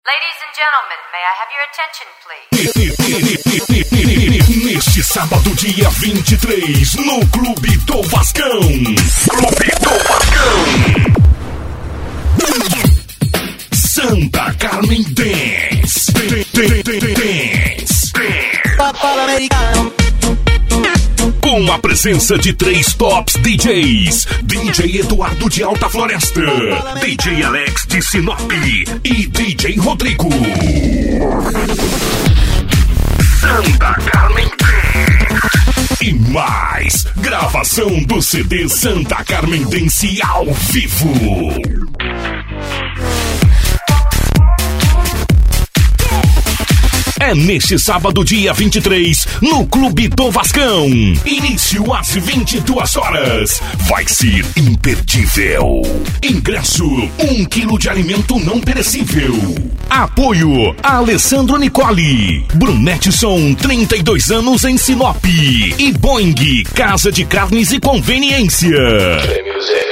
Ladies and gentlemen, may I have your attention, please? Neste sábado, dia 23, no Clube do Vascão. Clube do Vascão. Santa Carmen Dance. Com a presença de 3 tops DJs: DJ Eduardo de Alta Floresta, DJ Alex de Sinop e DJ Rodrigo. Santa Carmen Dance. E mais, gravação do CD Santa Carmen Dance ao vivo. É neste sábado, dia 23, no Clube do Vascão. Início às 22 horas. Vai ser imperdível. Ingresso, 1 quilo de alimento não perecível. Apoio, Alessandro Nicoli. Brunetson, 32 anos em Sinop. E Boing, Casa de Carnes e Conveniência.